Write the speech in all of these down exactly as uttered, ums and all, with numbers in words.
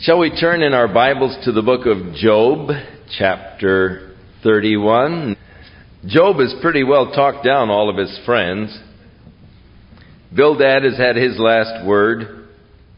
Shall we turn in our Bibles to the book of Job, chapter thirty-one? Job has pretty well talked down all of his friends. Bildad has had his last word.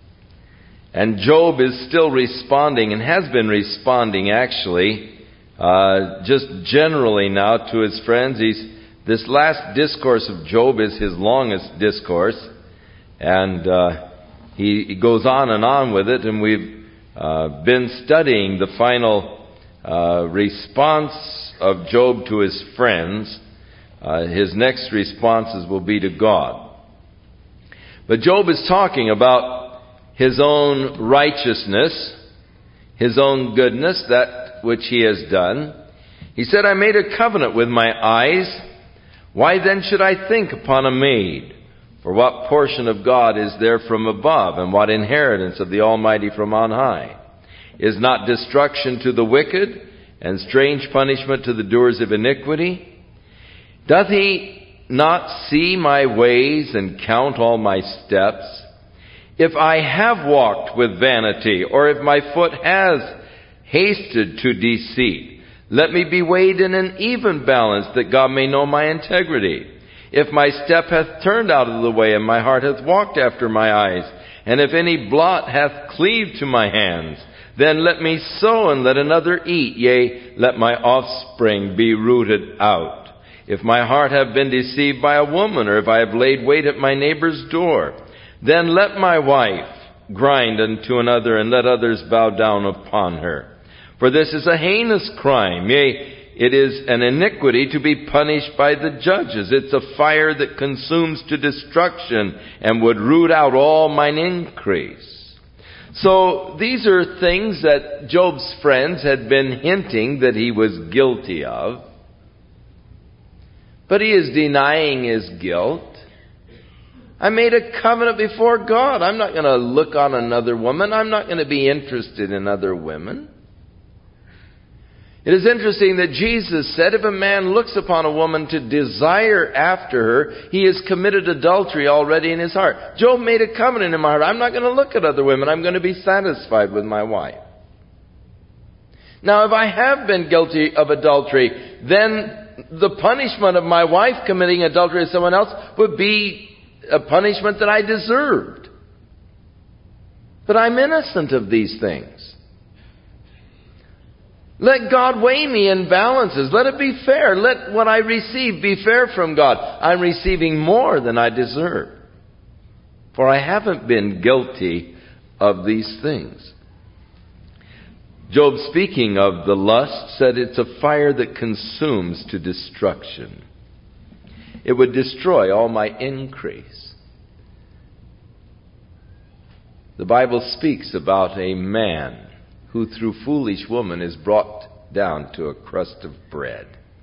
And Job is still responding, and has been responding actually, uh, just generally now to his friends. He's, this last discourse of Job is his longest discourse. And uh, he, he goes on and on with it, and we've Uh, been studying the final uh, response of Job to his friends. Uh, his next responses will be to God. But Job is talking about his own righteousness, his own goodness, that which he has done. He said, I made a covenant with my eyes. Why then should I think upon a maid? For what portion of God is there from above, and what inheritance of the Almighty from on high? Is not destruction to the wicked, and strange punishment to the doers of iniquity? Doth he not see my ways, and count all my steps? If I have walked with vanity, or if my foot has hasted to deceit, let me be weighed in an even balance, that God may know my integrity. If my step hath turned out of the way, and my heart hath walked after my eyes, and if any blot hath cleaved to my hands, then let me sow, and let another eat, yea, let my offspring be rooted out. If my heart have been deceived by a woman, or if I have laid wait at my neighbor's door, then let my wife grind unto another, and let others bow down upon her. For this is a heinous crime, yea, it is an iniquity to be punished by the judges. It's a fire that consumes to destruction, and would root out all mine increase. So these are things that Job's friends had been hinting that he was guilty of. But he is denying his guilt. I made a covenant before God. I'm not going to look on another woman. I'm not going to be interested in other women. It is interesting that Jesus said if a man looks upon a woman to desire after her, he has committed adultery already in his heart. Job made a covenant in my heart. I'm not going to look at other women. I'm going to be satisfied with my wife. Now, if I have been guilty of adultery, then the punishment of my wife committing adultery with someone else would be a punishment that I deserved. But I'm innocent of these things. Let God weigh me in balances. Let it be fair. Let what I receive be fair from God. I'm receiving more than I deserve. For I haven't been guilty of these things. Job, speaking of the lust, said it's a fire that consumes to destruction. It would destroy all my increase. The Bible speaks about a man who through foolish woman is brought down to a crust of bread.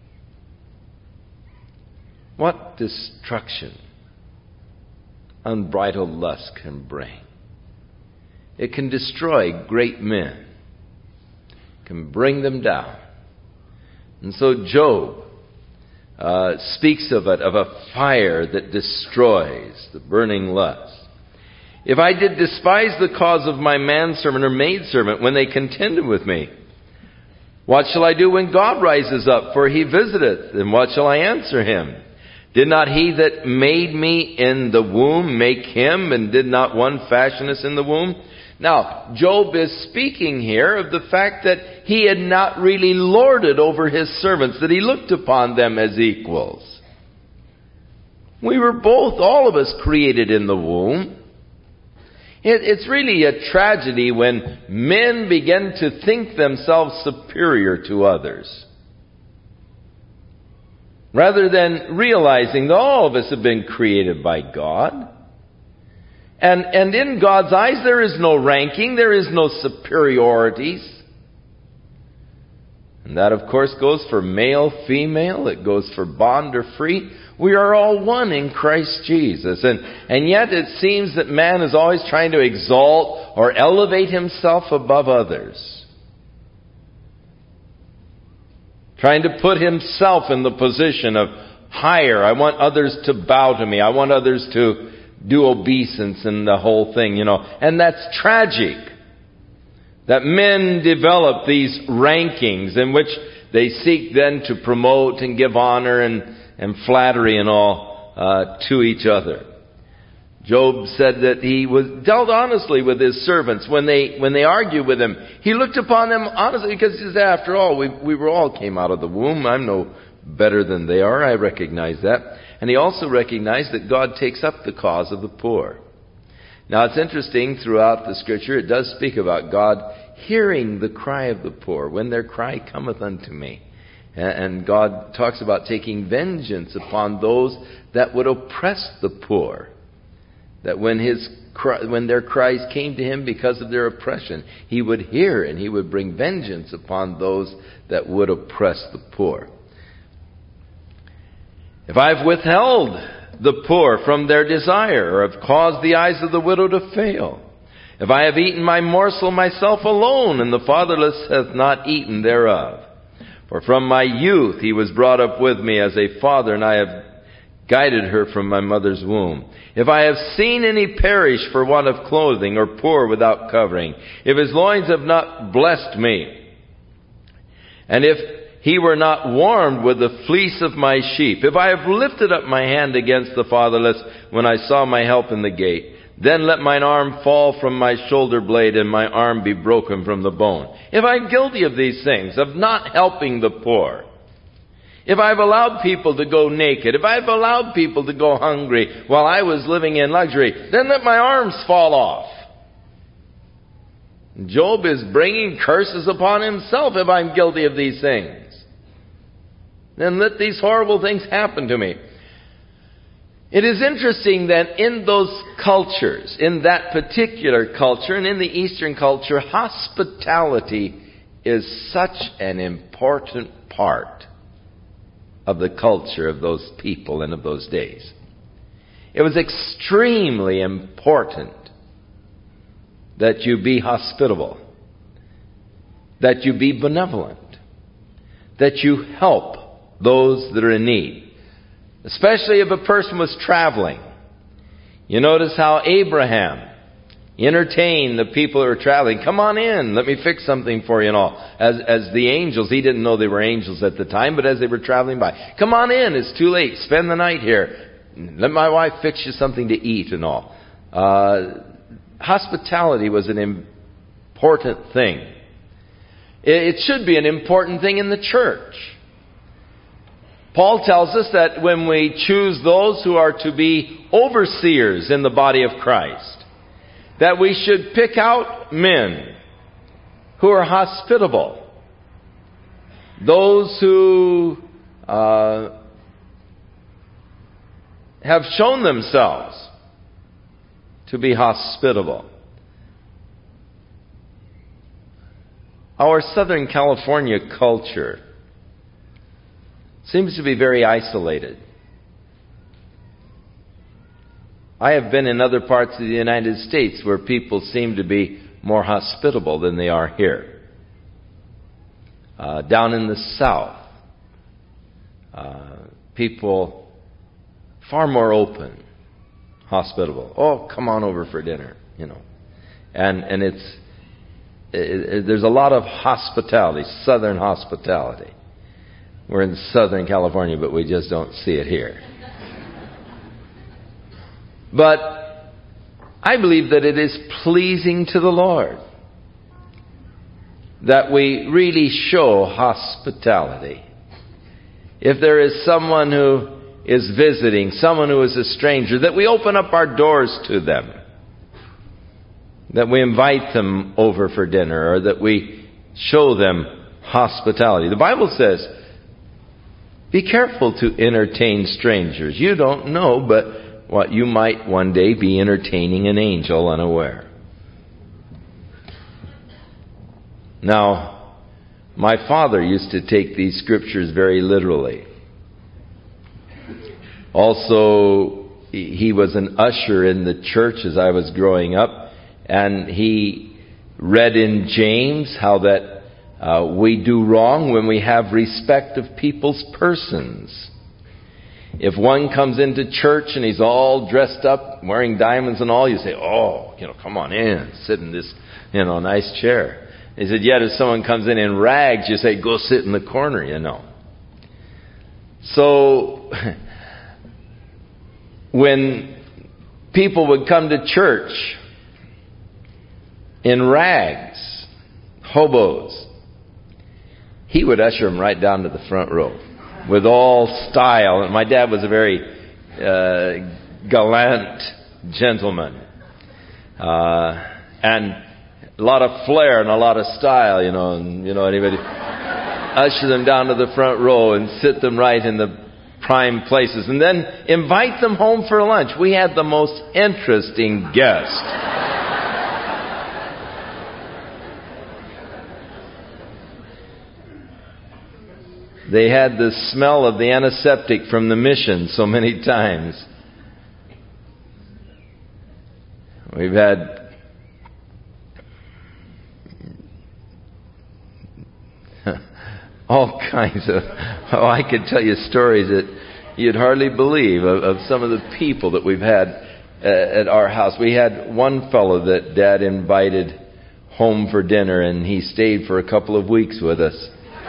What destruction unbridled lust can bring. It can destroy great men, can bring them down. And so Job uh, speaks of it, of a fire that destroys the burning lust. If I did despise the cause of my manservant or maidservant when they contended with me, what shall I do when God rises up? For he visiteth, and what shall I answer him? Did not he that made me in the womb make him, and did not one fashion us in the womb? Now, Job is speaking here of the fact that he had not really lorded over his servants, that he looked upon them as equals. We were both, all of us, created in the womb. It's really a tragedy when men begin to think themselves superior to others, rather than realizing that all of us have been created by God. And, and in God's eyes there is no ranking, there is no superiorities. And that, of course, goes for male, female. It goes for bond or free. We are all one in Christ Jesus. And, and yet it seems that man is always trying to exalt or elevate himself above others. Trying to put himself in the position of higher. I want others to bow to me. I want others to do obeisance and the whole thing, you know. And that's tragic. that men develop these rankings in which they seek then to promote and give honor and, and flattery and all uh, to each other. Job said that he was dealt honestly with his servants when they when they argued with him. He looked upon them honestly because he said, after all, we, we were all came out of the womb. I'm no better than they are. I recognize that. And he also recognized that God takes up the cause of the poor. Now it's interesting, throughout the Scripture, it does speak about God hearing the cry of the poor, when their cry cometh unto me. And God talks about taking vengeance upon those that would oppress the poor. That when his when their cries came to him because of their oppression, he would hear and he would bring vengeance upon those that would oppress the poor. If I have withheld the poor from their desire, or have caused the eyes of the widow to fail, if I have eaten my morsel myself alone, and the fatherless hath not eaten thereof. For from my youth he was brought up with me as a father, and I have guided her from my mother's womb. If I have seen any perish for want of clothing, or poor without covering, if his loins have not blessed me, and if he were not warmed with the fleece of my sheep, if I have lifted up my hand against the fatherless when I saw my help in the gate, then let mine arm fall from my shoulder blade, and my arm be broken from the bone. If I am guilty of these things, of not helping the poor, if I have allowed people to go naked, if I have allowed people to go hungry while I was living in luxury, then let my arms fall off. Job is bringing curses upon himself if I'm guilty of these things. Then let these horrible things happen to me. It is interesting that in those cultures, in that particular culture, and in the Eastern culture, hospitality is such an important part of the culture of those people and of those days. It was extremely important that you be hospitable, that you be benevolent, that you help those that are in need, especially if a person was traveling. You notice how Abraham entertained the people who were traveling. Come on in, let me fix something for you and all. As, as the angels, he didn't know they were angels at the time, but as they were traveling by, come on in, it's too late, spend the night here. Let my wife fix you something to eat and all. Uh, hospitality was an important thing. It, it should be an important thing in the church. Paul tells us that when we choose those who are to be overseers in the body of Christ, that we should pick out men who are hospitable, those who uh, have shown themselves to be hospitable. Our Southern California culture seems to be very isolated. I have been in other parts of the United States where people seem to be more hospitable than they are here. Uh, down in the South, uh, people far more open, hospitable. Oh, come on over for dinner, you know. And and it's it, it, there's a lot of hospitality, Southern hospitality. We're in Southern California, but we just don't see it here. But I believe that it is pleasing to the Lord that we really show hospitality. If there is someone who is visiting, someone who is a stranger, that we open up our doors to them, that we invite them over for dinner, or that we show them hospitality. The Bible says, be careful to entertain strangers. You don't know, but what you might one day be entertaining an angel unaware. Now, my father used to take these scriptures very literally. Also, he was an usher in the church as I was growing up, and he read in James how that uh, we do wrong when we have respect of people's persons. If one comes into church and he's all dressed up, wearing diamonds and all, you say, oh, you know, come on in, sit in this, you know, nice chair. He said, yet if someone comes in in rags, you say, go sit in the corner, you know. So, when people would come to church in rags, hobos, he would usher them right down to the front row with all style. And my dad was a very uh, gallant gentleman. Uh, and a lot of flair and a lot of style, you know, and, you know, anybody usher them down to the front row and sit them right in the prime places, and then invite them home for lunch. We had the most interesting guest. They had the smell of the antiseptic from the mission so many times. We've had all kinds of, oh, I could tell you stories that you'd hardly believe of, of some of the people that we've had uh, at our house. We had one fellow that Dad invited home for dinner, and he stayed for a couple of weeks with us.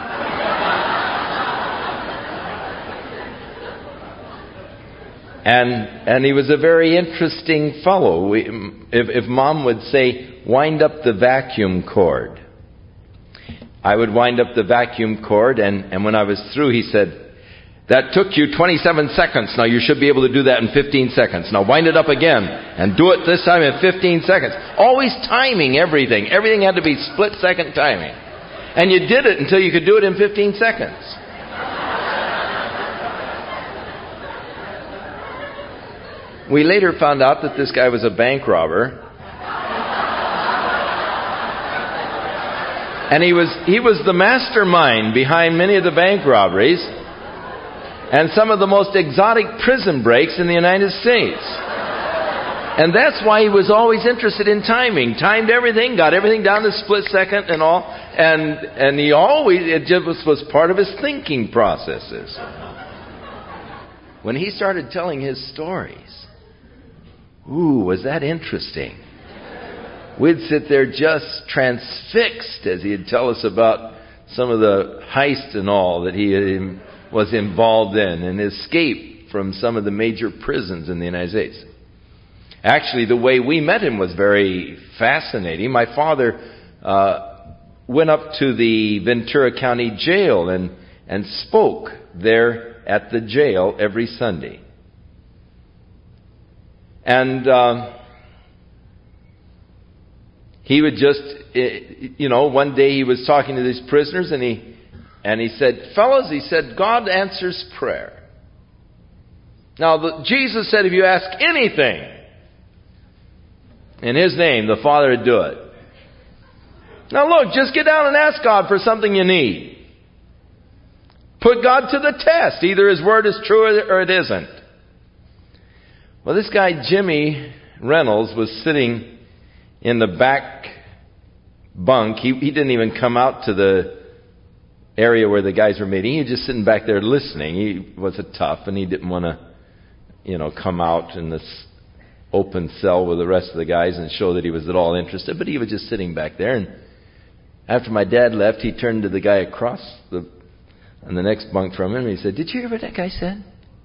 And and he was a very interesting fellow. We, if, if Mom would say, wind up the vacuum cord, I would wind up the vacuum cord, and, and when I was through, he said, that took you twenty-seven seconds. Now you should be able to do that in fifteen seconds. Now wind it up again, and do it this time in fifteen seconds. Always timing everything. Everything had to be split-second timing. And you did it until you could do it in fifteen seconds. We later found out that this guy was a bank robber. And he was he was the mastermind behind many of the bank robberies and some of the most exotic prison breaks in the United States. And that's why he was always interested in timing. Timed everything, got everything down to split second and all. And and he always, it just was, was part of his thinking processes. When he started telling his stories, ooh, was that interesting. We'd sit there just transfixed as he'd tell us about some of the heist and all that he was involved in and escape from some of the major prisons in the United States. Actually, the way we met him was very fascinating. My father uh, went up to the Ventura County Jail and, and spoke there at the jail every Sunday. And Uh, He would just, you know, one day he was talking to these prisoners and he and he said, fellas, he said, God answers prayer. Now, the, Jesus said if you ask anything in His name, the Father would do it. Now look, just get down and ask God for something you need. Put God to the test. Either His Word is true or it isn't. Well, this guy, Jimmy Reynolds, was sitting in the back bunk. He, he didn't even come out to the area where the guys were meeting. He was just sitting back there listening. He was a tough, and he didn't want to, you know, come out in this open cell with the rest of the guys and show that he was at all interested. But he was just sitting back there. And after my dad left, he turned to the guy across the on the next bunk from him, and he said, "Did you hear what that guy said?"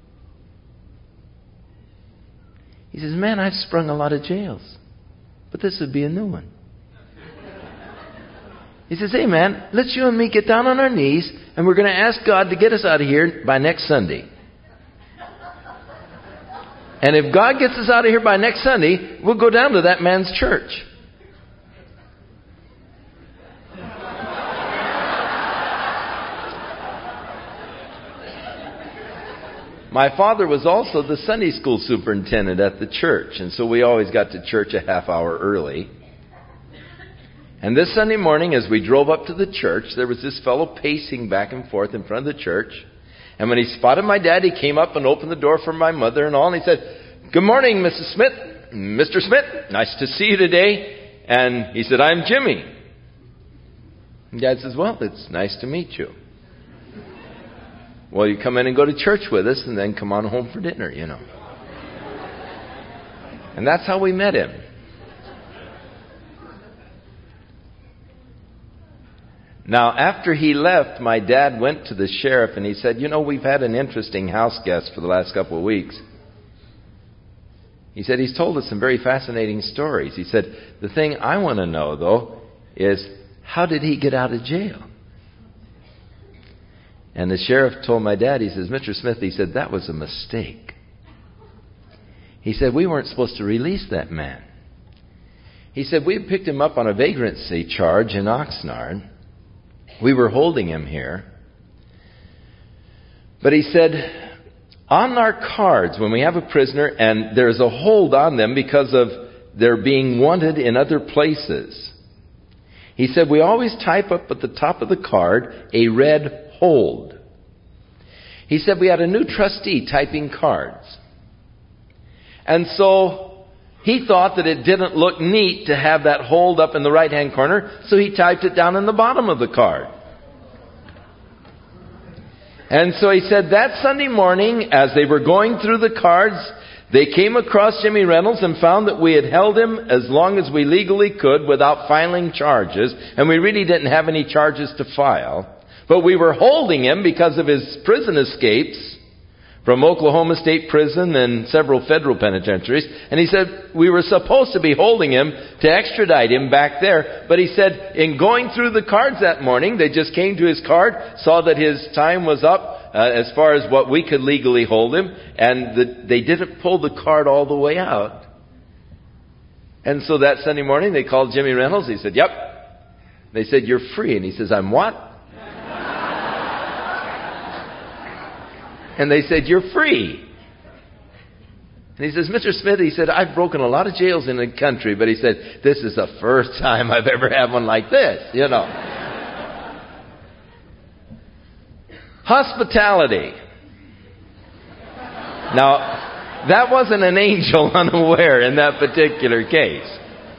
He says, "Man, I've sprung a lot of jails, but this would be a new one." He says, "Hey man, let's you and me get down on our knees and we're going to ask God to get us out of here by next Sunday. And if God gets us out of here by next Sunday, we'll go down to that man's church." My father was also the Sunday school superintendent at the church, and so we always got to church a half hour early. And this Sunday morning, as we drove up to the church, there was this fellow pacing back and forth in front of the church. And when he spotted my dad, he came up and opened the door for my mother and all, and he said, "Good morning, Missus Smith. Mister Smith, nice to see you today." And he said, "I'm Jimmy." And Dad says, "Well, it's nice to meet you." Well, you come in and go to church with us and then come on home for dinner, you know. And that's how we met him. Now, after he left, my dad went to the sheriff and he said, you know, we've had an interesting house guest for the last couple of weeks. He said, he's told us some very fascinating stories. He said, the thing I want to know, though, is how did he get out of jail? And the sheriff told my dad, he says, Mister Smith, he said, that was a mistake. He said, we weren't supposed to release that man. He said, we had picked him up on a vagrancy charge in Oxnard. We were holding him here. But he said, on our cards, when we have a prisoner and there's a hold on them because of their being wanted in other places, he said, we always type up at the top of the card a red hold. He said, we had a new trustee typing cards. And so he thought that it didn't look neat to have that hold up in the right-hand corner, so he typed it down in the bottom of the card. And so he said that Sunday morning, as they were going through the cards, they came across Jimmy Reynolds and found that we had held him as long as we legally could without filing charges, and we really didn't have any charges to file. But we were holding him because of his prison escapes from Oklahoma State Prison and several federal penitentiaries. And he said we were supposed to be holding him to extradite him back there. But he said in going through the cards that morning, they just came to his card, saw that his time was up uh, as far as what we could legally hold him. And the, they didn't pull the card all the way out. And so that Sunday morning, they called Jimmy Reynolds. He said, yep. They said, you're free. And he says, I'm what? And they said, you're free. And he says, Mister Smith, he said, I've broken a lot of jails in the country, but he said, this is the first time I've ever had one like this, you know. Hospitality. Now, that wasn't an angel unaware in that particular case.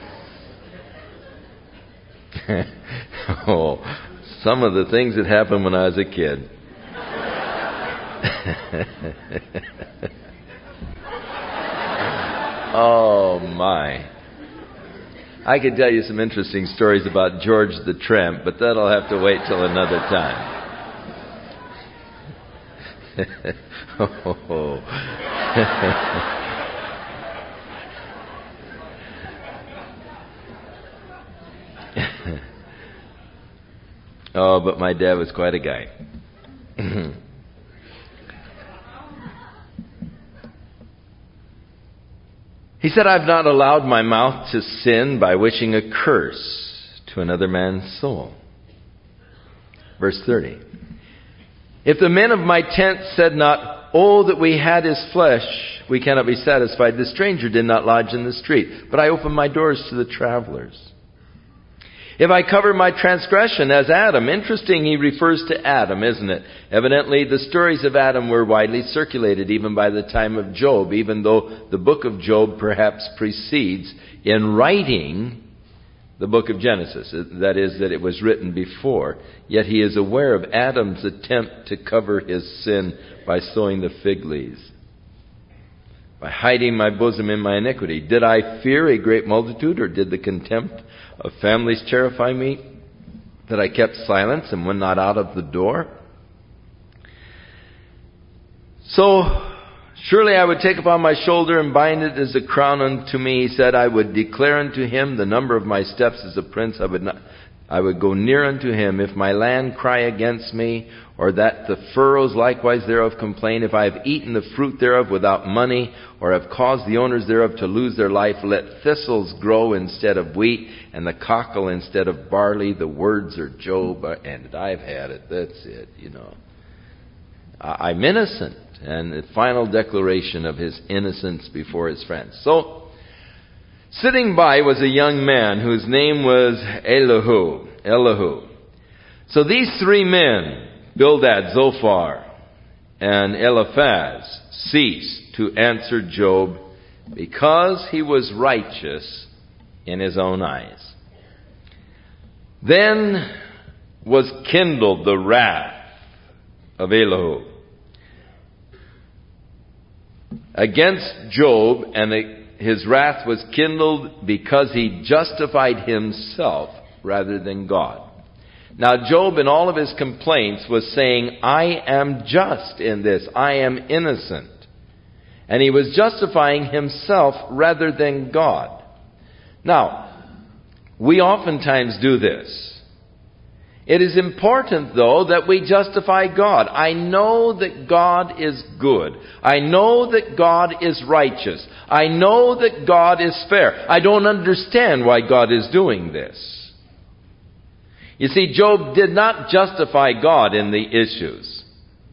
Oh, some of the things that happened when I was a kid. Oh my. I could tell you some interesting stories about George the Tramp, but that'll have to wait till another time. Oh. Oh, but my dad was quite a guy. He said, I've not allowed my mouth to sin by wishing a curse to another man's soul. Verse thirty. If the men of my tent said not, oh, that we had his flesh, we cannot be satisfied. The stranger did not lodge in the street, but I opened my doors to the travelers. If I cover my transgression as Adam. Interesting, he refers to Adam, isn't it? Evidently, the stories of Adam were widely circulated even by the time of Job, even though the book of Job perhaps precedes in writing the book of Genesis. That is, that it was written before. Yet he is aware of Adam's attempt to cover his sin by sowing the fig leaves, by hiding my bosom in my iniquity. Did I fear a great multitude, or did the contempt of families terrify me, that I kept silence and went not out of the door? So, surely I would take upon my shoulder and bind it as a crown unto me. He said, I would declare unto him the number of my steps as a prince. I would not, I would go near unto him. If my land cry against me, or that the furrows likewise thereof complain, if I have eaten the fruit thereof without money, or have caused the owners thereof to lose their life, let thistles grow instead of wheat, and the cockle instead of barley. The words are Job, and I've had it. That's it, you know. I'm innocent. And the final declaration of his innocence before his friends. So, sitting by was a young man whose name was Elihu. Elihu. So these three men, Bildad, Zophar, and Eliphaz, ceased to answer Job because he was righteous in his own eyes. Then was kindled the wrath of Elihu, against Job, and his wrath was kindled because he justified himself rather than God. Now Job, in all of his complaints, was saying, I am just in this. I am innocent. And he was justifying himself rather than God. Now, we oftentimes do this. It is important, though, that we justify God. I know that God is good. I know that God is righteous. I know that God is fair. I don't understand why God is doing this. You see, Job did not justify God in the issues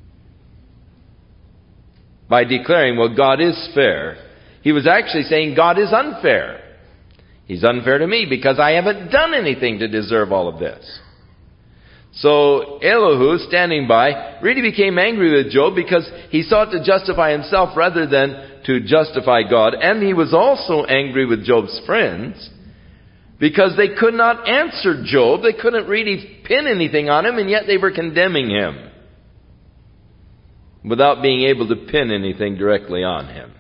by declaring, well, God is fair. He was actually saying God is unfair. He's unfair to me because I haven't done anything to deserve all of this. So Elihu, standing by, really became angry with Job because he sought to justify himself rather than to justify God. And he was also angry with Job's friends because they could not answer Job. They couldn't really pin anything on him, and yet they were condemning him without being able to pin anything directly on him.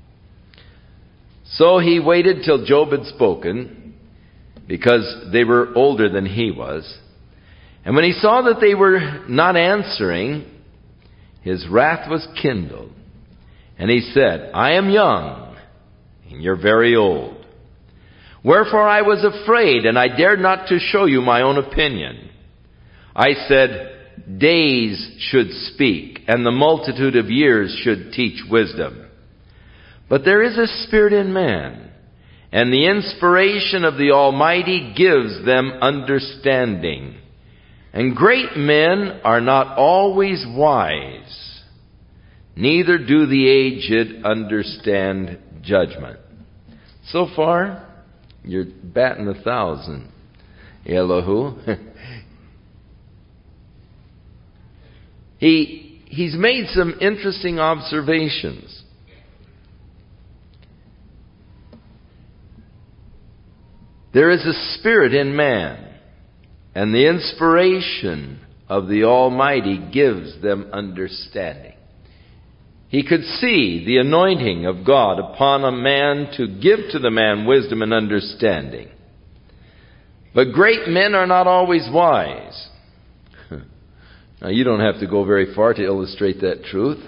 So he waited till Job had spoken, because they were older than he was. And when he saw that they were not answering, his wrath was kindled. And he said, I am young, and you're very old. Wherefore I was afraid, and I dared not to show you my own opinion. I said, days should speak, and the multitude of years should teach wisdom. But there is a spirit in man, and the inspiration of the Almighty gives them understanding. And great men are not always wise, neither do the aged understand judgment. So far, you're batting a thousand, Elihu. he, he's made some interesting observations. There is a spirit in man, and the inspiration of the Almighty gives them understanding. He could see the anointing of God upon a man to give to the man wisdom and understanding. But great men are not always wise. Now, you don't have to go very far to illustrate that truth.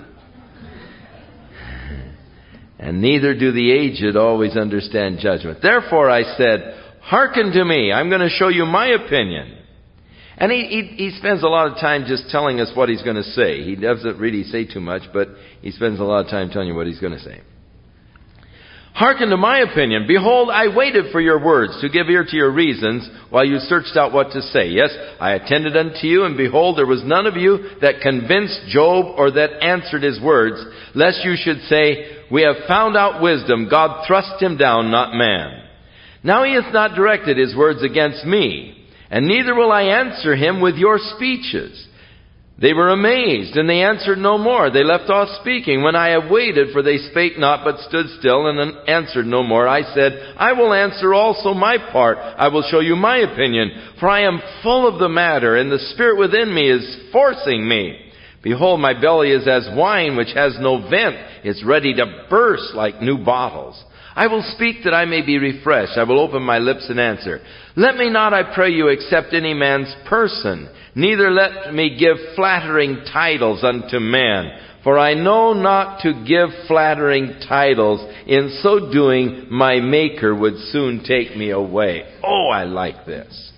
And neither do the aged always understand judgment. Therefore I said, hearken to me. I'm going to show you my opinion. And he, he, he spends a lot of time just telling us what he's going to say. He doesn't really say too much, but he spends a lot of time telling you what he's going to say. Hearken to my opinion. Behold, I waited for your words, to give ear to your reasons, while you searched out what to say. Yes, I attended unto you, and behold, there was none of you that convinced Job or that answered his words, lest you should say, we have found out wisdom. God thrust him down, not man. Now he hath not directed his words against me, and neither will I answer him with your speeches. They were amazed, and they answered no more. They left off speaking. When I have waited, for they spake not, but stood still, and answered no more, I said, I will answer also my part. I will show you my opinion, for I am full of the matter, and the spirit within me is forcing me. Behold, my belly is as wine which has no vent. It's ready to burst like new bottles. I will speak that I may be refreshed. I will open my lips and answer. Let me not, I pray you, accept any man's person. Neither let me give flattering titles unto man. For I know not to give flattering titles. In so doing, my Maker would soon take me away. Oh, I like this.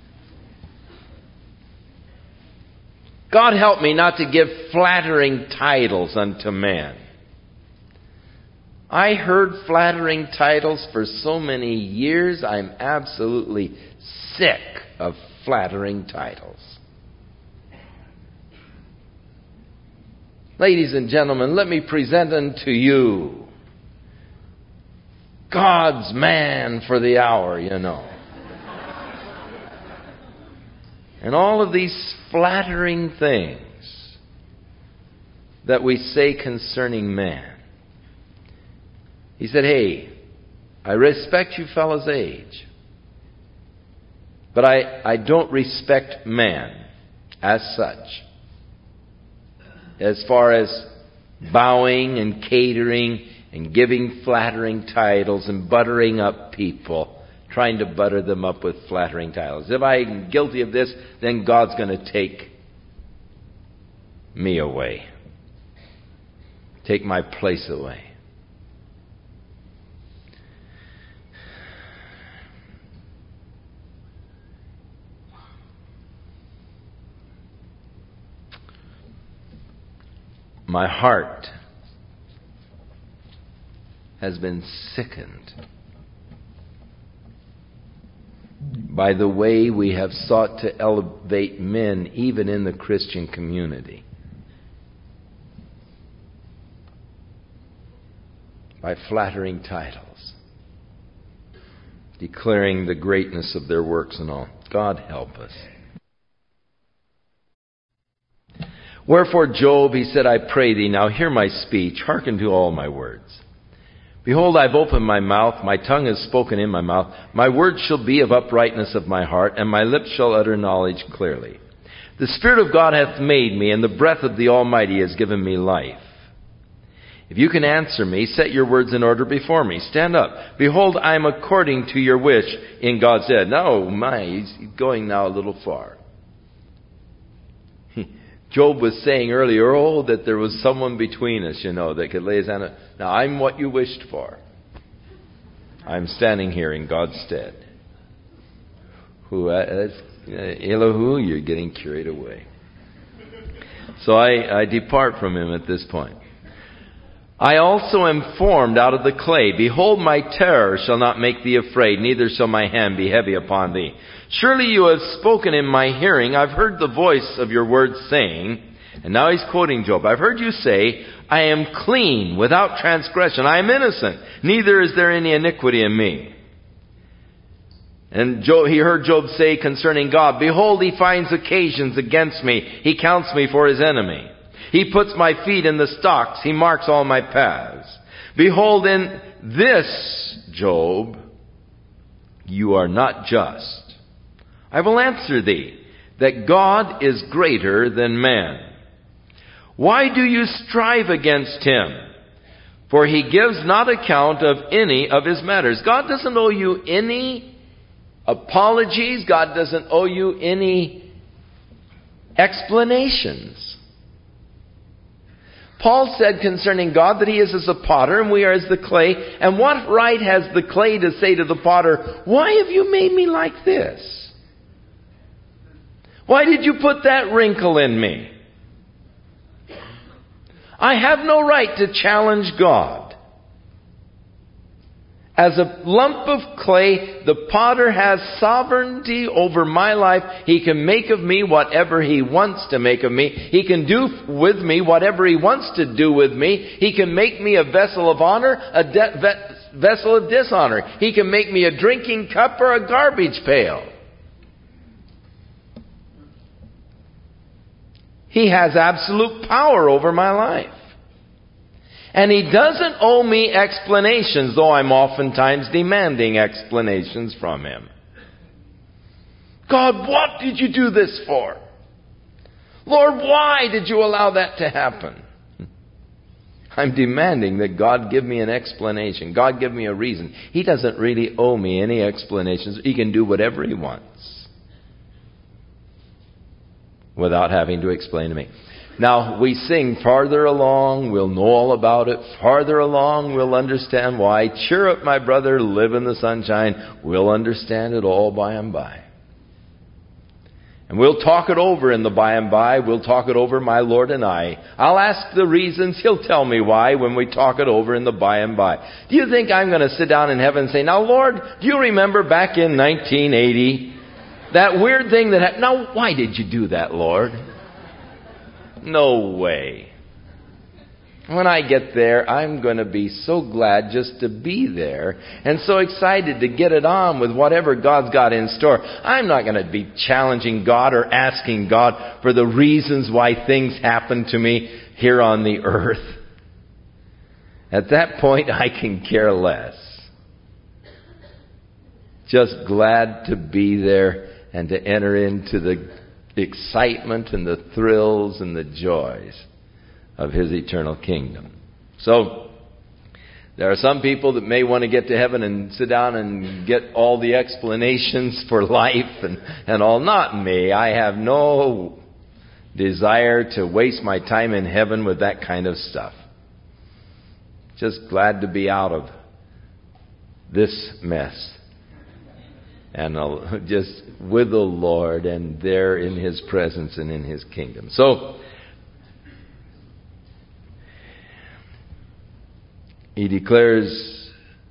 God help me not to give flattering titles unto man. I heard flattering titles for so many years, I'm absolutely sick of flattering titles. Ladies and gentlemen, let me present unto you God's man for the hour, you know. And all of these flattering things that we say concerning man. He said, hey, I respect you fellas' age, but I, I don't respect man as such, as far as bowing and catering and giving flattering titles and buttering up people, trying to butter them up with flattering titles. If I'm guilty of this, then God's going to take me away. Take my place away. My heart has been sickened by the way we have sought to elevate men even in the Christian community. By flattering titles, declaring the greatness of their works and all. God help us. Wherefore Job, he said, I pray thee, now hear my speech, hearken to all my words. Behold, I've opened my mouth, my tongue has spoken in my mouth. My words shall be of uprightness of my heart, and my lips shall utter knowledge clearly. The Spirit of God hath made me, and the breath of the Almighty has given me life. If you can answer me, set your words in order before me. Stand up. Behold, I am according to your wish in God's head. Now, my, he's going now a little far. Job was saying earlier, oh, that there was someone between us, you know, that could lay his hand on. Now, I'm what you wished for. I'm standing here in God's stead. Who, uh, Elihu, you're getting carried away. So I, I depart from him at this point. I also am formed out of the clay. Behold, my terror shall not make thee afraid, neither shall my hand be heavy upon thee. Surely you have spoken in my hearing. I've heard the voice of your words saying, and now he's quoting Job, I've heard you say, I am clean, without transgression. I am innocent, neither is there any iniquity in me. And Job, he heard Job say concerning God, behold, he finds occasions against me. He counts me for his enemy. He puts my feet in the stocks. He marks all my paths. Behold, in this, Job, you are not just. I will answer thee, that God is greater than man. Why do you strive against him? For he gives not account of any of his matters. God doesn't owe you any apologies. God doesn't owe you any explanations. Paul said concerning God that he is as a potter and we are as the clay. And what right has the clay to say to the potter, why have you made me like this? Why did you put that wrinkle in me? I have no right to challenge God. As a lump of clay, the potter has sovereignty over my life. He can make of me whatever he wants to make of me. He can do with me whatever he wants to do with me. He can make me a vessel of honor, a de- ve- vessel of dishonor. He can make me a drinking cup or a garbage pail. He has absolute power over my life. And he doesn't owe me explanations, though I'm oftentimes demanding explanations from him. God, what did you do this for? Lord, why did you allow that to happen? I'm demanding that God give me an explanation. God give me a reason. He doesn't really owe me any explanations. He can do whatever he wants without having to explain to me. Now, we sing farther along, we'll know all about it. Farther along, we'll understand why. Cheer up, my brother, live in the sunshine. We'll understand it all by and by. And we'll talk it over in the by and by. We'll talk it over, my Lord and I. I'll ask the reasons. He'll tell me why when we talk it over in the by and by. Do you think I'm going to sit down in heaven and say, now, Lord, do you remember back in nineteen eighty, that weird thing that happened? Now, why did you do that, Lord? No way. When I get there, I'm going to be so glad just to be there and so excited to get it on with whatever God's got in store. I'm not going to be challenging God or asking God for the reasons why things happen to me here on the earth. At that point, I can care less. Just glad to be there and to enter into the excitement and the thrills and the joys of His eternal kingdom. So, there are some people that may want to get to heaven and sit down and get all the explanations for life and, and all. Not me. I have no desire to waste my time in heaven with that kind of stuff. Just glad to be out of this mess. And I'll just with the Lord and there in His presence and in His kingdom. So, he declares,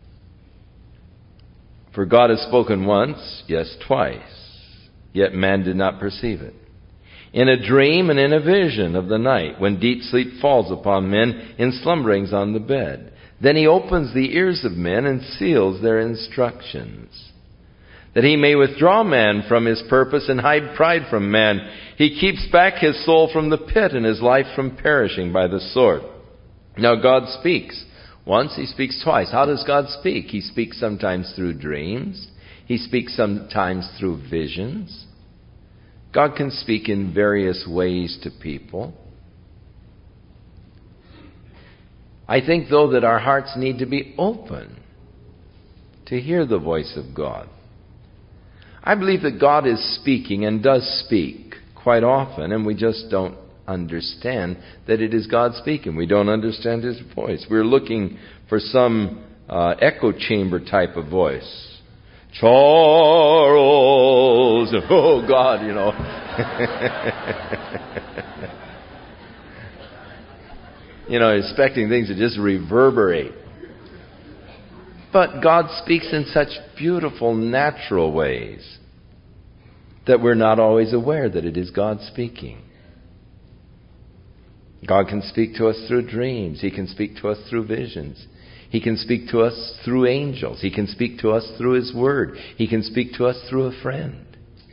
for God has spoken once, yes, twice, yet man did not perceive it. In a dream and in a vision of the night, when deep sleep falls upon men in slumberings on the bed. Then He opens the ears of men and seals their instructions, that He may withdraw man from his purpose and hide pride from man. He keeps back his soul from the pit and his life from perishing by the sword. Now God speaks. Once, He speaks twice. How does God speak? He speaks sometimes through dreams. He speaks sometimes through visions. God can speak in various ways to people. I think, though, that our hearts need to be open to hear the voice of God. I believe that God is speaking and does speak quite often, and we just don't understand that it is God speaking. We don't understand His voice. We're looking for some uh, echo chamber type of voice. Charles! Oh, God, you know. You know, expecting things to just reverberate. But God speaks in such beautiful, natural ways that we're not always aware that it is God speaking. God can speak to us through dreams. He can speak to us through visions. He can speak to us through angels. He can speak to us through His Word. He can speak to us through a friend.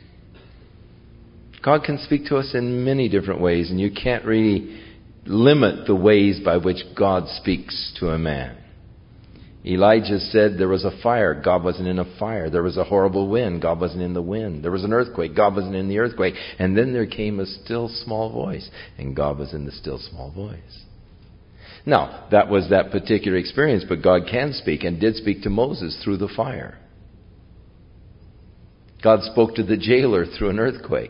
God can speak to us in many different ways, and you can't really limit the ways by which God speaks to a man. Elijah said there was a fire. God wasn't in a fire. There was a horrible wind. God wasn't in the wind. There was an earthquake. God wasn't in the earthquake. And then there came a still small voice. And God was in the still small voice. Now, that was that particular experience. But God can speak and did speak to Moses through the fire. God spoke to the jailer through an earthquake.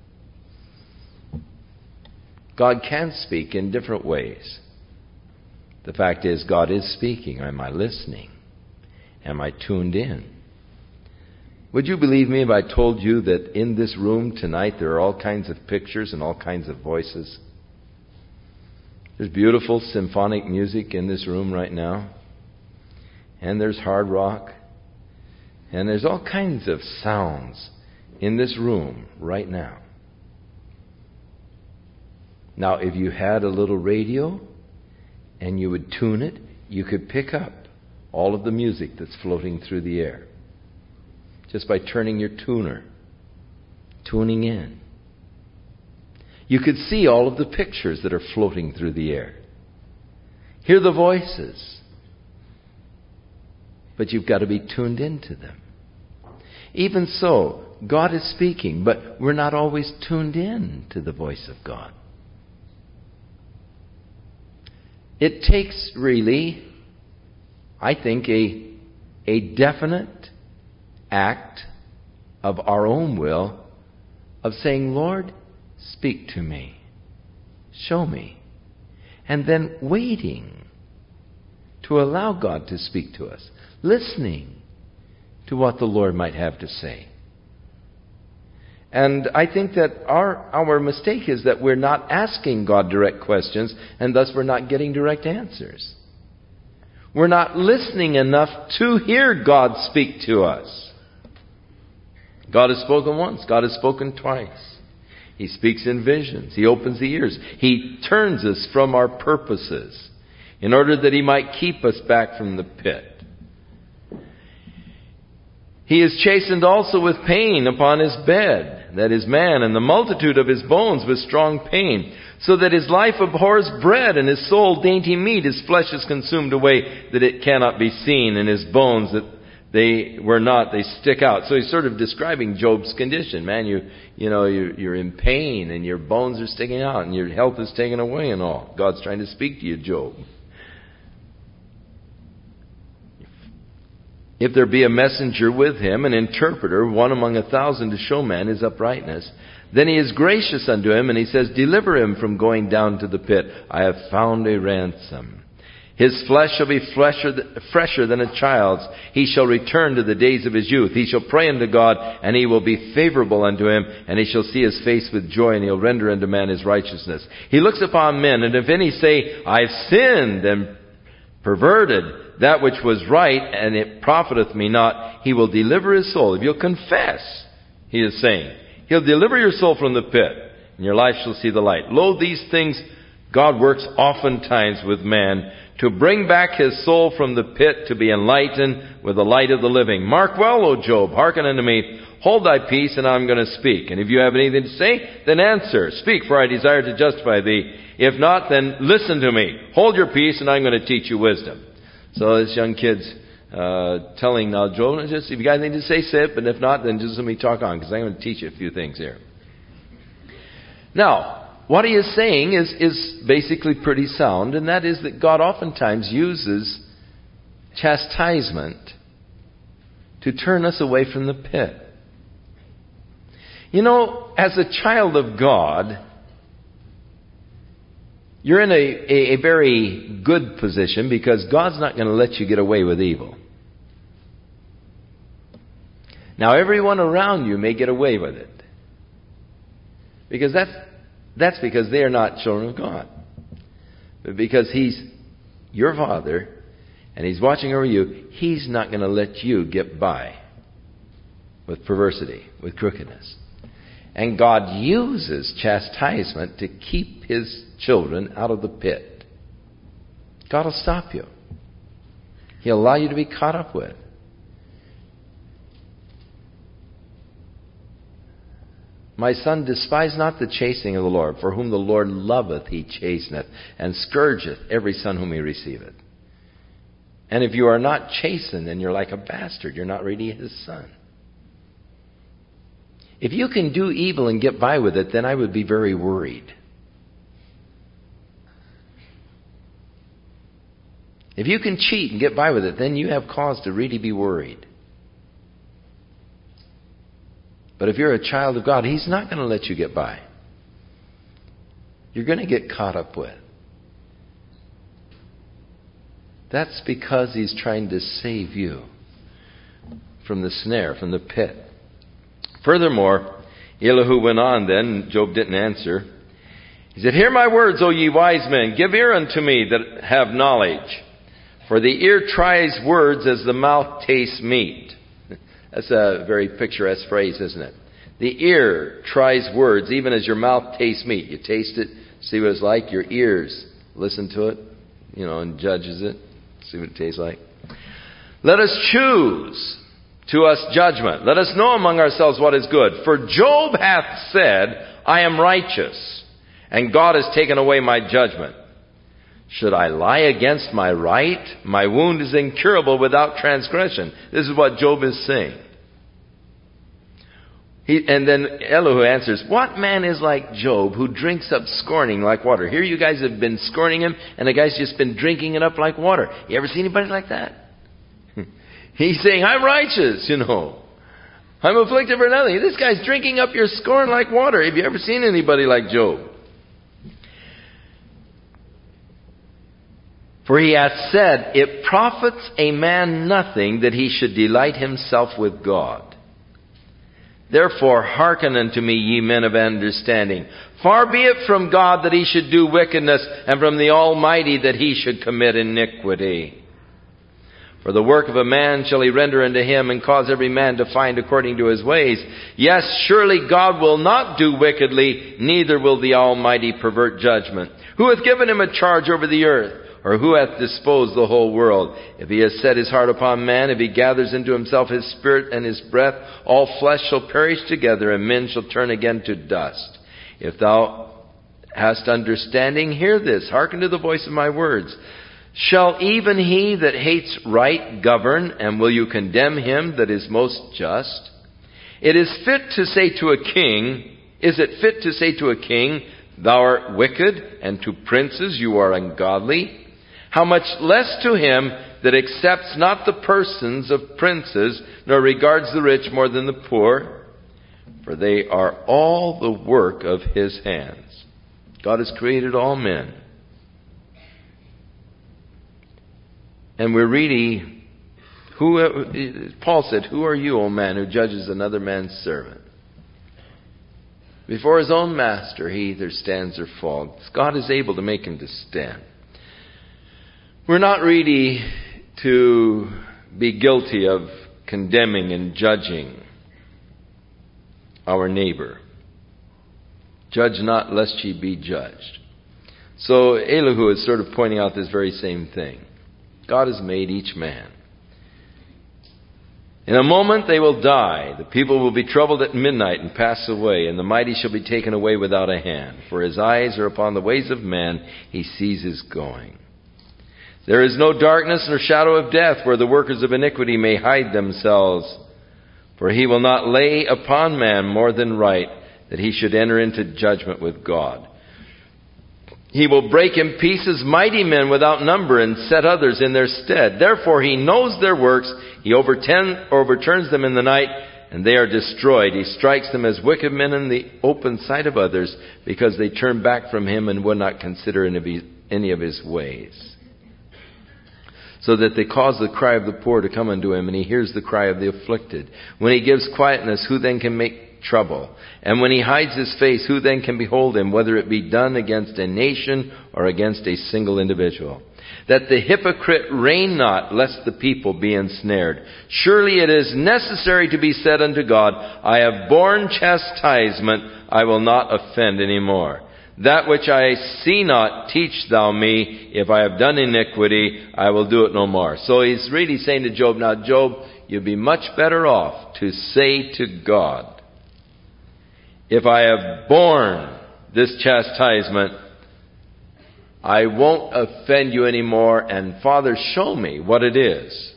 God can speak in different ways. The fact is, God is speaking. Am I listening? Am I tuned in? Would you believe me if I told you that in this room tonight there are all kinds of pictures and all kinds of voices? There's beautiful symphonic music in this room right now. And there's hard rock. And there's all kinds of sounds in this room right now. Now, if you had a little radio and you would tune it, you could pick up all of the music that's floating through the air. Just by turning your tuner, tuning in. You could see all of the pictures that are floating through the air. Hear the voices. But you've got to be tuned into them. Even so, God is speaking, but we're not always tuned in to the voice of God. It takes really, I think, a, a definite act of our own will of saying, Lord, speak to me. Show me. And then waiting to allow God to speak to us. Listening to what the Lord might have to say. And I think that our, our mistake is that we're not asking God direct questions, and thus we're not getting direct answers. We're not listening enough to hear God speak to us. God has spoken once. God has spoken twice. He speaks in visions. He opens the ears. He turns us from our purposes in order that He might keep us back from the pit. He is chastened also with pain upon His bed, that is man, and the multitude of His bones with strong pain, so that His life abhors bread, and His soul dainty meat. His flesh is consumed away, that it cannot be seen, and His bones that they were not, they stick out. So he's sort of describing Job's condition. Man, you, you know, you're, you're in pain and your bones are sticking out and your health is taken away and all. God's trying to speak to you, Job. If there be a messenger with him, an interpreter, one among a thousand to show man his uprightness, then he is gracious unto him, and he says, deliver him from going down to the pit. I have found a ransom. His flesh shall be fresher, fresher than a child's. He shall return to the days of his youth. He shall pray unto God, and he will be favorable unto him, and he shall see his face with joy, and he'll render unto man his righteousness. He looks upon men, and if any say, I've sinned and perverted that which was right, and it profiteth me not, he will deliver his soul. If you'll confess, he is saying, he'll deliver your soul from the pit, and your life shall see the light. Lo, these things God works oftentimes with man, to bring back his soul from the pit, to be enlightened with the light of the living. Mark well, O Job, hearken unto me. Hold thy peace, and I'm going to speak. And if you have anything to say, then answer. Speak, for I desire to justify thee. If not, then listen to me. Hold your peace, and I'm going to teach you wisdom. So this young kid's uh, telling now Job, just if you got anything to say, say it. But if not, then just let me talk on, because I'm going to teach you a few things here. Now, what he is saying is, is basically pretty sound, and that is that God oftentimes uses chastisement to turn us away from the pit. You know, as a child of God, you're in a, a, a very good position because God's not going to let you get away with evil. Now, everyone around you may get away with it, because that's That's because they are not children of God. But because He's your Father and He's watching over you, He's not going to let you get by with perversity, with crookedness. And God uses chastisement to keep His children out of the pit. God will stop you. He'll allow you to be caught up with. My son, despise not the chastening of the Lord, for whom the Lord loveth he chasteneth, and scourgeth every son whom he receiveth. And if you are not chastened, then you're like a bastard. You're not really his son. If you can do evil and get by with it, then I would be very worried. If you can cheat and get by with it, then you have cause to really be worried. But if you're a child of God, He's not going to let you get by. You're going to get caught up with. That's because He's trying to save you from the snare, from the pit. Furthermore, Elihu went on then, Job didn't answer. He said, hear my words, O ye wise men, give ear unto me that have knowledge. For the ear tries words as the mouth tastes meat. That's a very picturesque phrase, isn't it? The ear tries words even as your mouth tastes meat. You taste it, see what it's like. Your ears listen to it, you know, and judges it, see what it tastes like. Let us choose to us judgment. Let us know among ourselves what is good. For Job hath said, I am righteous, and God has taken away my judgment. Should I lie against my right? My wound is incurable without transgression. This is what Job is saying. He, and then Elihu answers, what man is like Job who drinks up scorning like water? Here you guys have been scorning him, and the guy's just been drinking it up like water. You ever see anybody like that? He's saying, I'm righteous, you know. I'm afflicted for nothing. This guy's drinking up your scorn like water. Have you ever seen anybody like Job? For he hath said, it profits a man nothing that he should delight himself with God. Therefore hearken unto me, ye men of understanding. Far be it from God that he should do wickedness, and from the Almighty that he should commit iniquity. For the work of a man shall he render unto him, and cause every man to find according to his ways. Yes, surely God will not do wickedly, neither will the Almighty pervert judgment. Who hath given him a charge over the earth? Or who hath disposed the whole world? If he has set his heart upon man, if he gathers into himself his spirit and his breath, all flesh shall perish together, and men shall turn again to dust. If thou hast understanding, hear this. Hearken to the voice of my words. Shall even he that hates right govern, and will you condemn him that is most just? It is fit to say to a king, is it fit to say to a king, thou art wicked, and to princes, you are ungodly? How much less to him that accepts not the persons of princes, nor regards the rich more than the poor? For they are all the work of his hands. God has created all men. And we're really, who, Paul said, who are you, O man, who judges another man's servant? Before his own master, he either stands or falls. God is able to make him to stand. We're not really to be guilty of condemning and judging our neighbor. Judge not, lest ye be judged. So Elihu is sort of pointing out this very same thing. God has made each man. In a moment they will die. The people will be troubled at midnight and pass away, and the mighty shall be taken away without a hand. For his eyes are upon the ways of men, he sees his going. There is no darkness nor shadow of death where the workers of iniquity may hide themselves. For he will not lay upon man more than right, that he should enter into judgment with God. He will break in pieces mighty men without number and set others in their stead. Therefore he knows their works. He overturn, overturns them in the night, and they are destroyed. He strikes them as wicked men in the open sight of others, because they turn back from him and would not consider any of his ways. So that they cause the cry of the poor to come unto him, and he hears the cry of the afflicted. When he gives quietness, who then can make trouble? And when he hides his face, who then can behold him, whether it be done against a nation or against a single individual? That the hypocrite reign not, lest the people be ensnared. Surely it is necessary to be said unto God, I have borne chastisement, I will not offend any more. That which I see not, teach thou me. If I have done iniquity, I will do it no more. So he's really saying to Job, now Job, you'd be much better off to say to God, if I have borne this chastisement, I won't offend you anymore, and Father, show me what it is.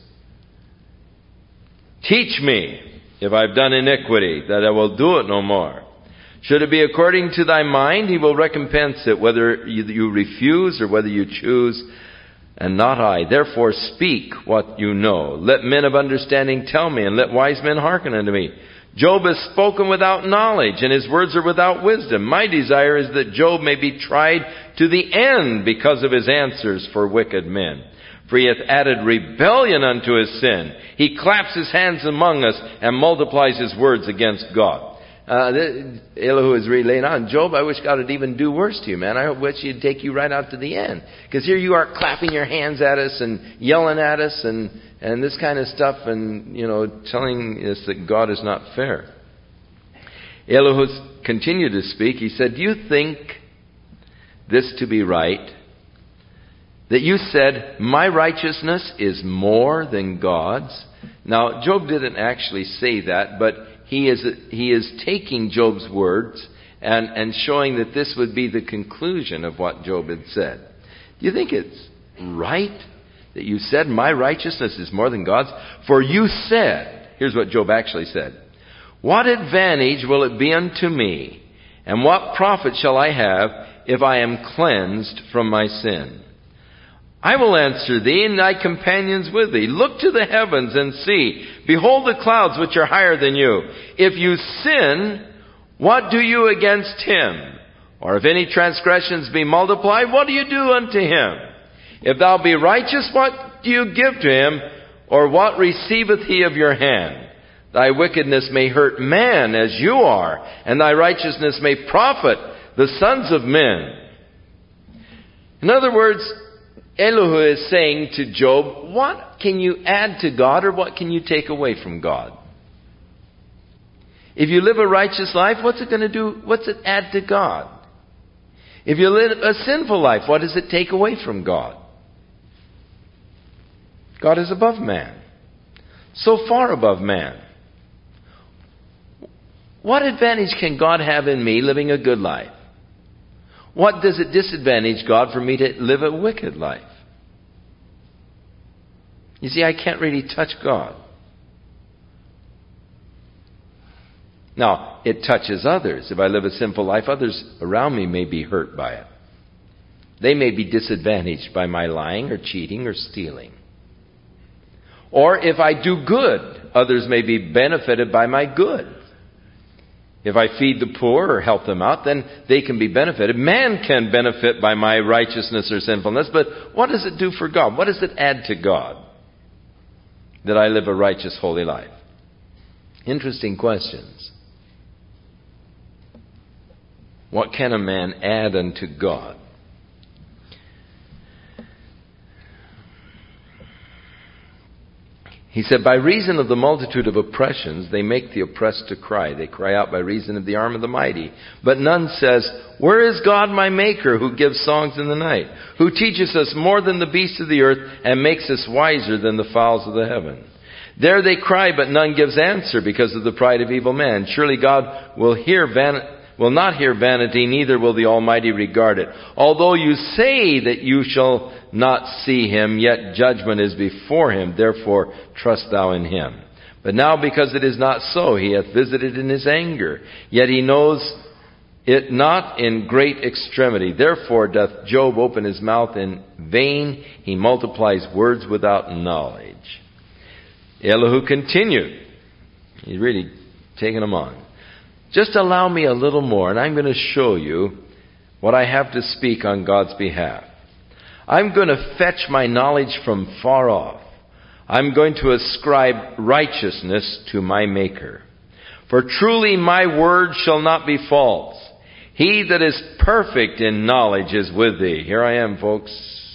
Teach me, if I've done iniquity, that I will do it no more. Should it be according to thy mind, he will recompense it, whether you refuse or whether you choose, and not I. Therefore speak what you know. Let men of understanding tell me, and let wise men hearken unto me. Job has spoken without knowledge, and his words are without wisdom. My desire is that Job may be tried to the end because of his answers for wicked men. For he hath added rebellion unto his sin. He claps his hands among us and multiplies his words against God. Uh, Elihu is really laying on, Job, I wish God would even do worse to you, man. I wish he'd take you right out to the end. Because here you are clapping your hands at us and yelling at us and, and this kind of stuff and, you know, telling us that God is not fair. Elihu continued to speak. He said, do you think this to be right? That you said, my righteousness is more than God's? Now, Job didn't actually say that, but He is he is taking Job's words and, and showing that this would be the conclusion of what Job had said. Do you think it's right that you said, my righteousness is more than God's? For you said, here's what Job actually said, what advantage will it be unto me, and what profit shall I have if I am cleansed from my sin? I will answer thee, and thy companions with thee. Look to the heavens and see. Behold the clouds which are higher than you. If you sin, what do you against him? Or if any transgressions be multiplied, what do you do unto him? If thou be righteous, what do you give to him? Or what receiveth he of your hand? Thy wickedness may hurt man as you are, and thy righteousness may profit the sons of men. In other words, Elihu is saying to Job, what can you add to God or what can you take away from God? If you live a righteous life, what's it going to do? What's it add to God? If you live a sinful life, what does it take away from God? God is above man. So far above man. What advantage can God have in me living a good life? What does it disadvantage God for me to live a wicked life? You see, I can't really touch God. Now, it touches others. If I live a sinful life, others around me may be hurt by it. They may be disadvantaged by my lying or cheating or stealing. Or if I do good, others may be benefited by my good. If I feed the poor or help them out, then they can be benefited. Man can benefit by my righteousness or sinfulness, but what does it do for God? What does it add to God that I live a righteous, holy life? Interesting questions. What can a man add unto God? He said, by reason of the multitude of oppressions, they make the oppressed to cry. They cry out by reason of the arm of the mighty. But none says, where is God my maker, who gives songs in the night, who teaches us more than the beasts of the earth, and makes us wiser than the fowls of the heaven? There they cry, but none gives answer, because of the pride of evil man. Surely God will hear van- will not hear vanity, neither will the Almighty regard it. Although you say that you shall not see him, yet judgment is before him. Therefore trust thou in him. But now because it is not so, he hath visited in his anger. Yet he knows it not in great extremity. Therefore doth Job open his mouth in vain. He multiplies words without knowledge. Elihu continued. He's really taking them on. Just allow me a little more, and I'm going to show you what I have to speak on God's behalf. I'm going to fetch my knowledge from far off. I'm going to ascribe righteousness to my Maker. For truly my word shall not be false. He that is perfect in knowledge is with thee. Here I am, folks.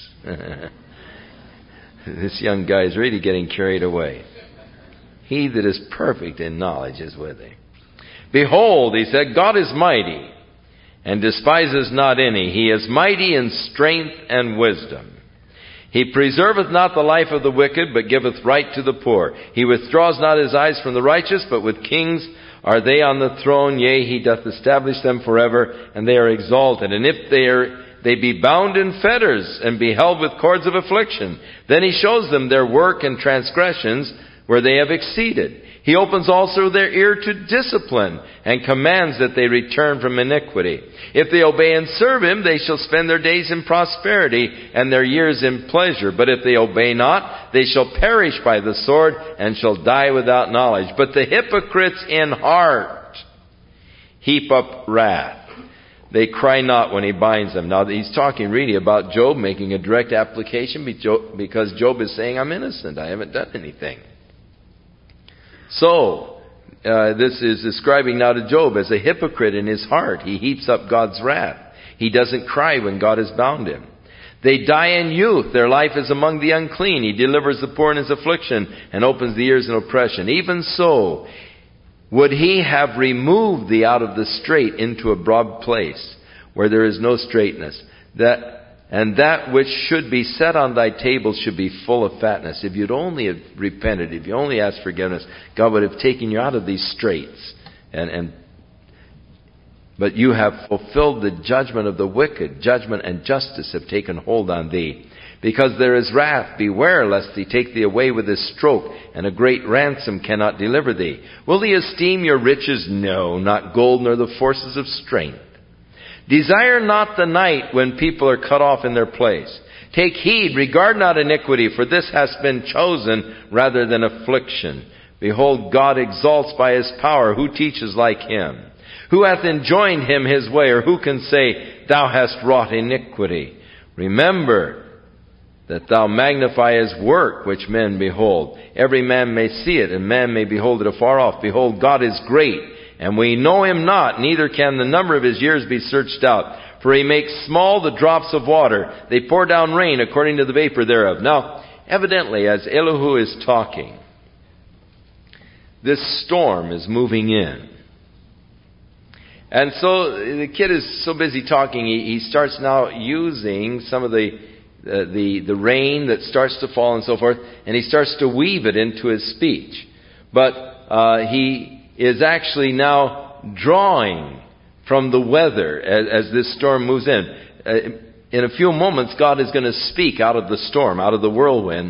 This young guy is really getting carried away. He that is perfect in knowledge is with thee. Behold, he said, God is mighty, and despises not any. He is mighty in strength and wisdom. He preserveth not the life of the wicked, but giveth right to the poor. He withdraws not his eyes from the righteous, but with kings are they on the throne. Yea, he doth establish them forever, and they are exalted. And if they are, they be bound in fetters, and be held with cords of affliction, then he shows them their work and transgressions, where they have exceeded. He opens also their ear to discipline, and commands that they return from iniquity. If they obey and serve him, they shall spend their days in prosperity, and their years in pleasure. But if they obey not, they shall perish by the sword, and shall die without knowledge. But the hypocrites in heart heap up wrath. They cry not when he binds them. Now he's talking really about Job, making a direct application, because Job is saying, I'm innocent, I haven't done anything. So, uh, this is describing now to Job as a hypocrite in his heart. He heaps up God's wrath. He doesn't cry when God has bound him. They die in youth. Their life is among the unclean. He delivers the poor in his affliction, and opens the ears in oppression. Even so, would he have removed thee out of the strait into a broad place, where there is no straightness, that and that which should be set on thy table should be full of fatness. If you'd only have repented, if you only asked forgiveness, God would have taken you out of these straits. And, and but you have fulfilled the judgment of the wicked. Judgment and justice have taken hold on thee. Because there is wrath, beware lest he take thee away with his stroke, and a great ransom cannot deliver thee. Will he esteem your riches? No, not gold nor the forces of strength. Desire not the night when people are cut off in their place. Take heed, regard not iniquity, for this has been chosen rather than affliction. Behold, God exalts by his power. Who teaches like him? Who hath enjoined him his way, or who can say, thou hast wrought iniquity? Remember that thou magnify his work, which men behold. Every man may see it, and man may behold it afar off. Behold, God is great, and we know him not, neither can the number of his years be searched out. For he makes small the drops of water. They pour down rain according to the vapor thereof. Now, evidently, as Elihu is talking, this storm is moving in. And so the kid is so busy talking, he, he starts now using some of the, uh, the, the rain that starts to fall and so forth, and he starts to weave it into his speech. But uh, he is actually now drawing from the weather as, as this storm moves in. Uh, in a few moments, God is going to speak out of the storm, out of the whirlwind.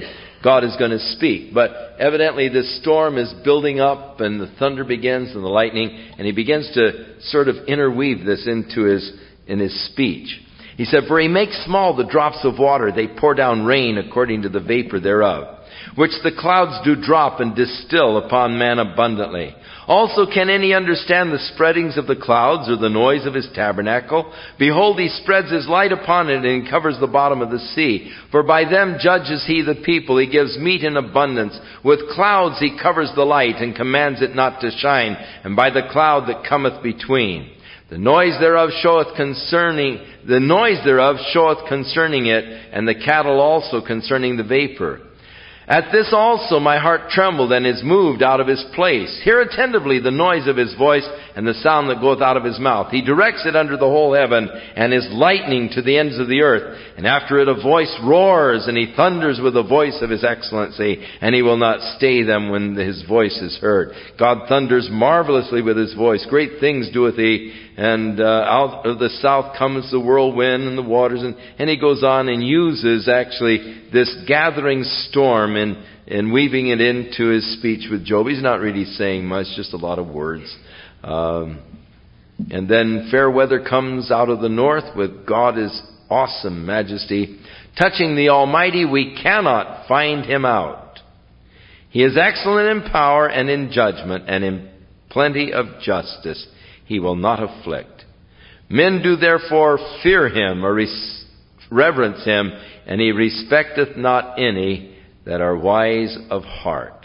God is going to speak. But evidently this storm is building up, and the thunder begins and the lightning, and he begins to sort of interweave this into his, in his speech. He said, "For he makes small the drops of water, they pour down rain according to the vapor thereof, which the clouds do drop and distill upon man abundantly. Also can any understand the spreadings of the clouds, or the noise of his tabernacle? Behold, he spreads his light upon it, and covers the bottom of the sea. For by them judges he the people. He gives meat in abundance. With clouds he covers the light, and commands it not to shine, and by the cloud that cometh between. The noise thereof showeth concerning, the noise thereof showeth concerning it, and the cattle also concerning the vapor. At this also my heart trembled, and is moved out of his place. Hear attentively the noise of his voice, and the sound that goeth out of his mouth. He directs it under the whole heaven, and his lightning to the ends of the earth. And after it a voice roars, and he thunders with the voice of his excellency, and he will not stay them when his voice is heard. God thunders marvelously with his voice. Great things doeth he. And uh, out of the south comes the whirlwind and the waters. And, and he goes on and uses actually this gathering storm and, and weaving it into his speech with Job. He's not really saying much, just a lot of words. Um, and then fair weather comes out of the north with God is awesome majesty. Touching the Almighty, we cannot find him out. He is excellent in power and in judgment, and in plenty of justice. He will not afflict. Men do therefore fear him, or res- reverence him, and he respecteth not any that are wise of heart.